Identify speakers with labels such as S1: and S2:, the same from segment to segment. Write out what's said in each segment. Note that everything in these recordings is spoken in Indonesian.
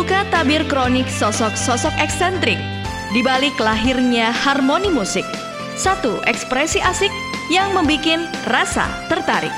S1: Membuka tabir kronik sosok-sosok eksentrik di balik lahirnya harmoni musik. Satu ekspresi asik yang membikin rasa tertarik.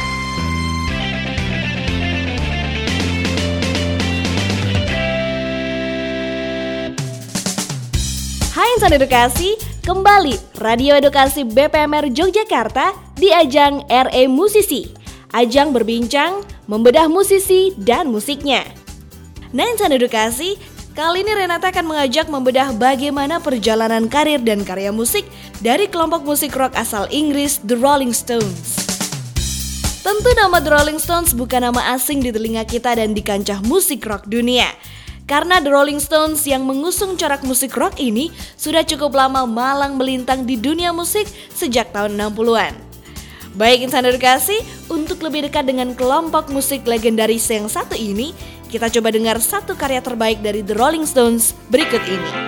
S2: Hai Insan Edukasi, kembali Radio Edukasi BPMR Yogyakarta di ajang RE Musisi. Ajang berbincang, membedah musisi dan musiknya. Nah Insan Edukasi, kali ini Renata akan mengajak membedah bagaimana perjalanan karir dan karya musik dari kelompok musik rock asal Inggris The Rolling Stones. Tentu nama The Rolling Stones bukan nama asing di telinga kita dan di kancah musik rock dunia. Karena The Rolling Stones yang mengusung corak musik rock ini sudah cukup lama malang melintang di dunia musik sejak tahun 60-an. Baik Insan Edukasi, untuk lebih dekat dengan kelompok musik legendaris yang satu ini, kita coba dengar satu karya terbaik dari The Rolling Stones berikut ini.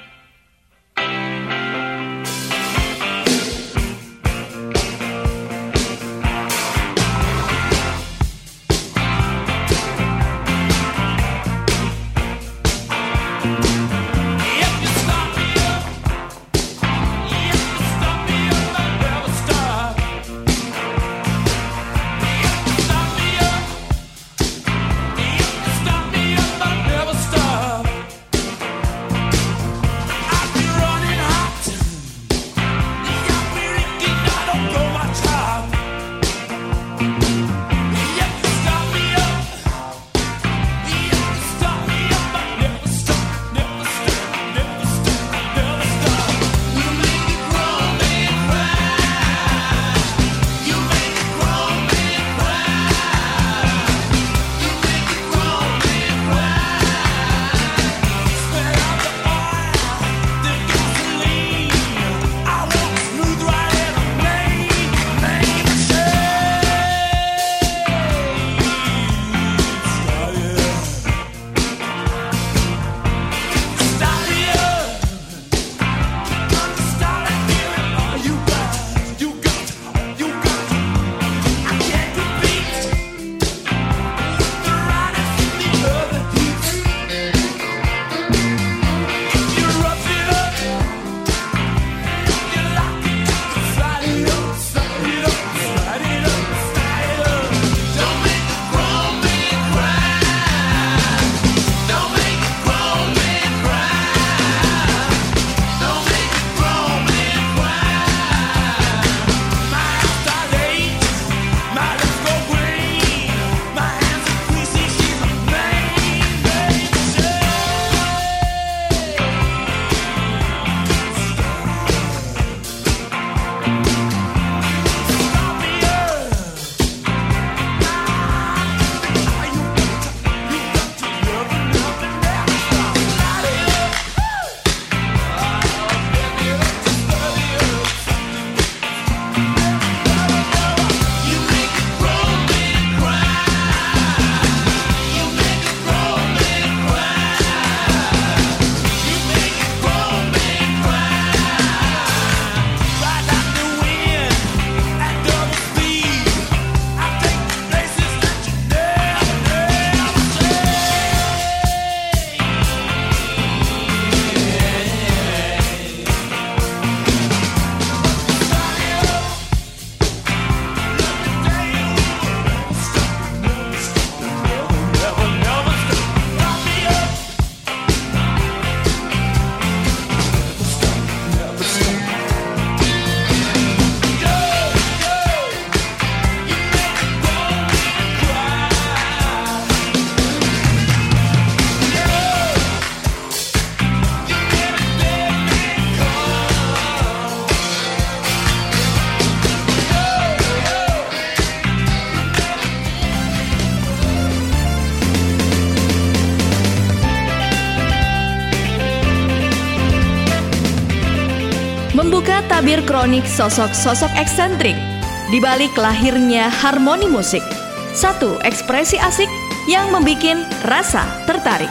S1: Membuka tabir kronik sosok-sosok eksentrik di balik lahirnya harmoni musik. Satu ekspresi asik yang membikin rasa tertarik.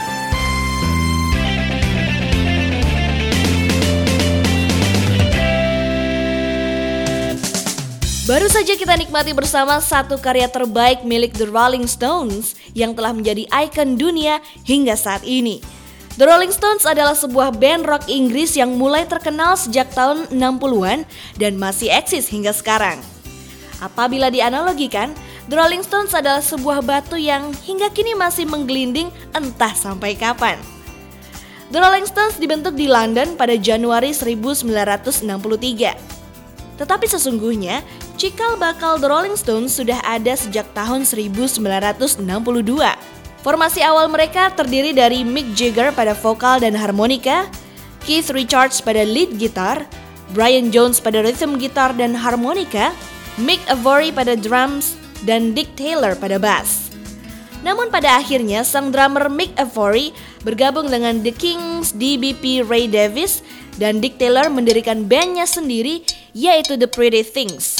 S2: Baru saja kita nikmati bersama satu karya terbaik milik The Rolling Stones yang telah menjadi ikon dunia hingga saat ini. The Rolling Stones adalah sebuah band rock Inggris yang mulai terkenal sejak tahun 60-an dan masih eksis hingga sekarang. Apabila dianalogikan, The Rolling Stones adalah sebuah batu yang hingga kini masih menggelinding entah sampai kapan. The Rolling Stones dibentuk di London pada Januari 1963. Tetapi sesungguhnya, cikal bakal The Rolling Stones sudah ada sejak tahun 1962. Formasi awal mereka terdiri dari Mick Jagger pada vokal dan harmonika, Keith Richards pada lead gitar, Brian Jones pada rhythm gitar dan harmonika, Mick Avory pada drums, dan Dick Taylor pada bass. Namun pada akhirnya sang drummer Mick Avory bergabung dengan The Kings DBP Ray Davies dan Dick Taylor mendirikan bandnya sendiri yaitu The Pretty Things.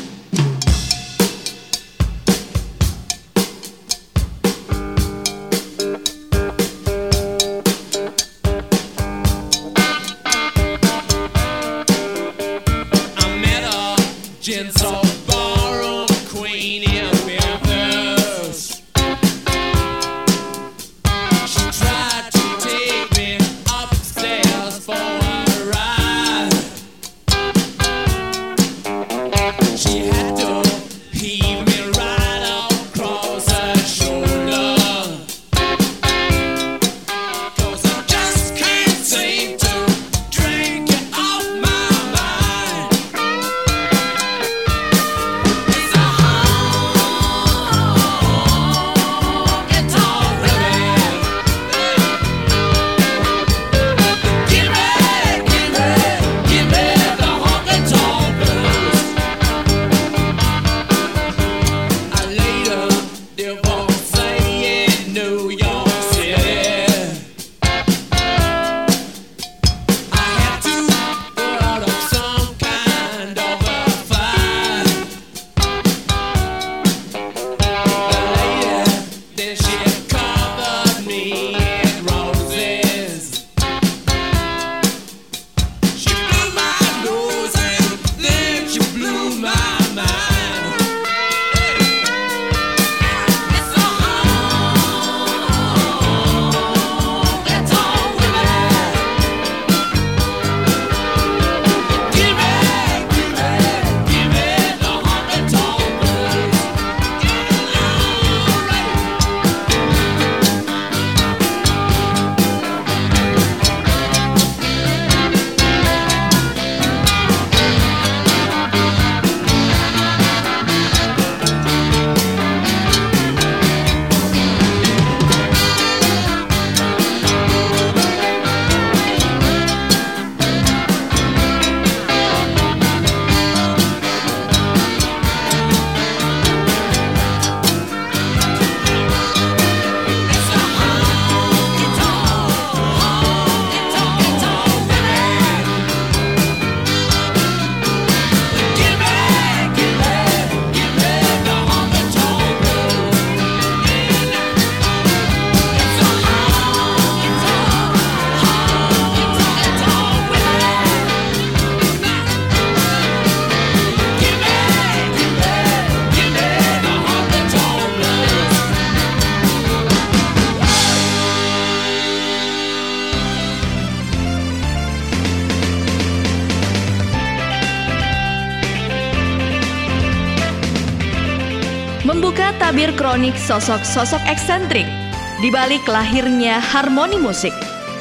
S1: Membuka tabir kronik sosok-sosok eksentrik di balik lahirnya harmoni musik.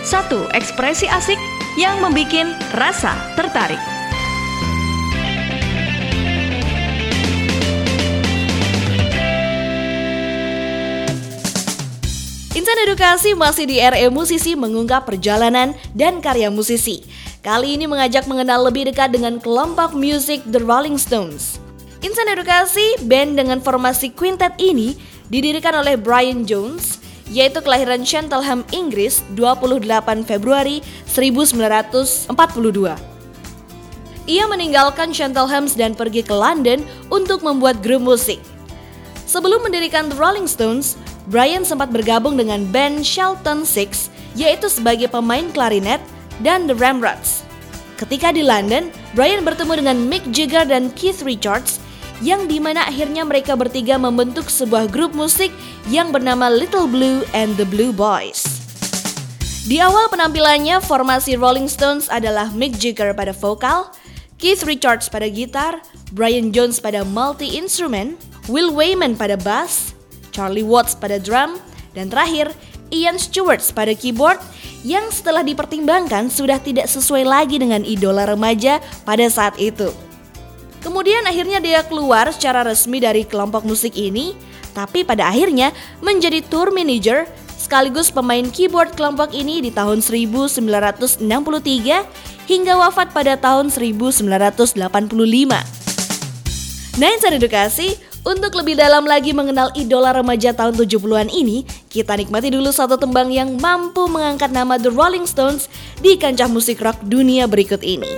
S1: 1. Ekspresi asik yang membikin rasa tertarik.
S2: Insan Edukasi masih di RE Musisi mengungkap perjalanan dan karya musisi. Kali ini mengajak mengenal lebih dekat dengan kelompok musik The Rolling Stones. Insan Edukasi, band dengan formasi quintet ini didirikan oleh Brian Jones, yaitu kelahiran Cheltenham, Inggris, 28 Februari 1942. Ia meninggalkan Cheltenham dan pergi ke London untuk membuat grup musik. Sebelum mendirikan The Rolling Stones, Brian sempat bergabung dengan band Shelton Six, yaitu sebagai pemain klarinet, dan The Ramrods. Ketika di London, Brian bertemu dengan Mick Jagger dan Keith Richards yang dimana akhirnya mereka bertiga membentuk sebuah grup musik yang bernama Little Blue and the Blue Boys. Di awal penampilannya, formasi Rolling Stones adalah Mick Jagger pada vokal, Keith Richards pada gitar, Brian Jones pada multi-instrumen, Will Wyman pada bass, Charlie Watts pada drum, dan terakhir Ian Stewart pada keyboard yang setelah dipertimbangkan sudah tidak sesuai lagi dengan idola remaja pada saat itu. Kemudian akhirnya dia keluar secara resmi dari kelompok musik ini, tapi pada akhirnya menjadi tour manager sekaligus pemain keyboard kelompok ini di tahun 1963 hingga wafat pada tahun 1985. Nah, Insan Edukasi, untuk lebih dalam lagi mengenal idola remaja tahun 70-an ini, kita nikmati dulu satu tembang yang mampu mengangkat nama The Rolling Stones di kancah musik rock dunia berikut ini.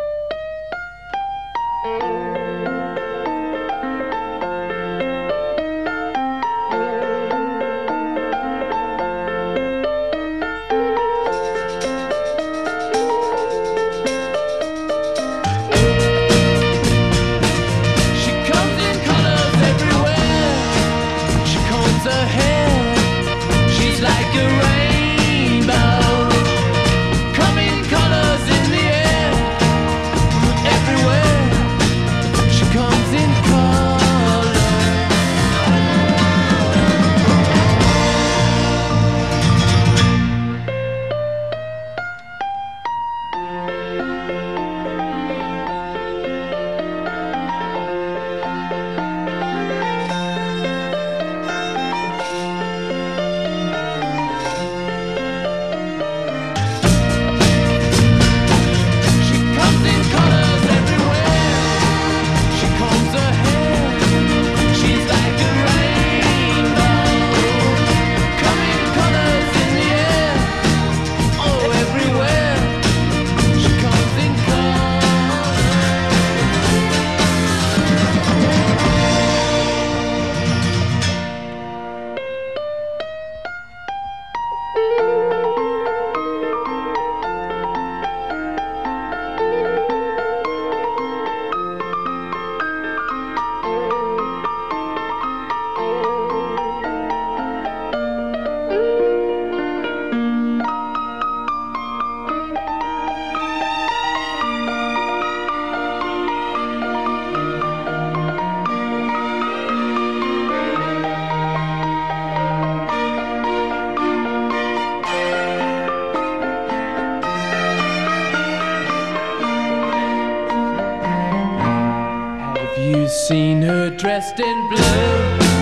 S3: Seen her dressed in blue,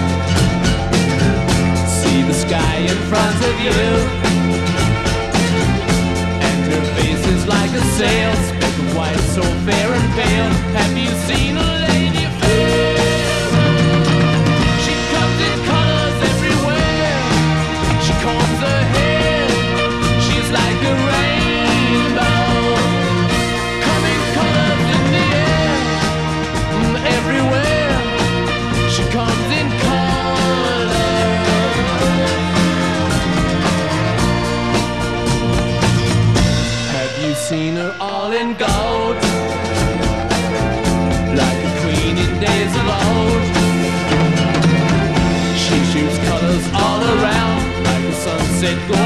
S3: see the sky in front of you, and her face is like a sail, speck of white, so fair and pale. Have you seen a lady fair? She comes in colors everywhere, she combs her hair, she's like a rainbow, coming colors in the air, everywhere, she comes in color. Have you seen her all in gold, like a queen in days of old? She shoots colors all around, like a sunset gold.